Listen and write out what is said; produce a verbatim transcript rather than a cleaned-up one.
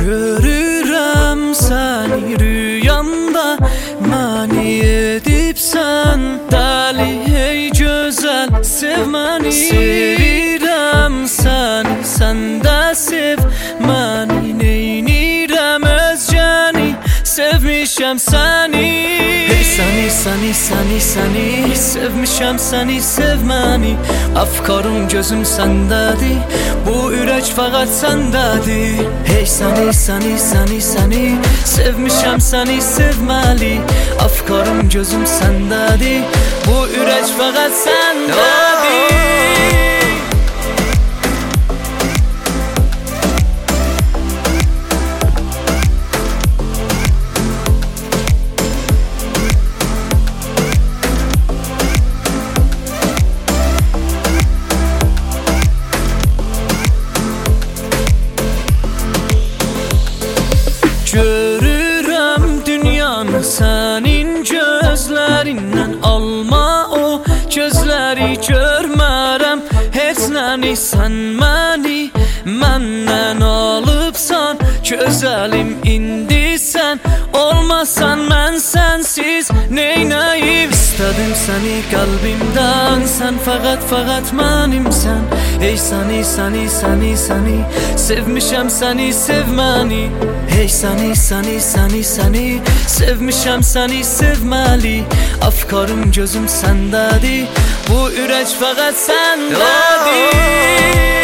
Görürəm səni rüyamda, məni edibsən dəli, hey gözəl, sev məni. Sevirəm səni, sən də sev məni, neynirəm özgəni, sevmişəm səni. Hey səni, səni, səni, səni, sevmişəm səni, sev məni. Afkarım gözüm səndədir, bu ürək fəqət səndədir. Hey səni, səni, səni, səni, sevmişəm səni, sevməli. Afkarım gözüm səndədir, bu ürək fəqət səndədir. Görürəm dünyanı sənin gözlərindən, alma o gözləri görmərəm heç nəni. Sən məni məndən alıbsan, gözəlim indi sən olmasan, mən sənsiz neynəyim. İstədim səni qəlbimdən, sən fəqət fəqət mənimsən. Ey səni, səni, səni, səni, sevmişəm səni, sev məni. Hey səni, səni, səni, səni, sevmişəm səni, sevməli. Afkarım gözüm səndədir, bu ürək fəqət səndədir.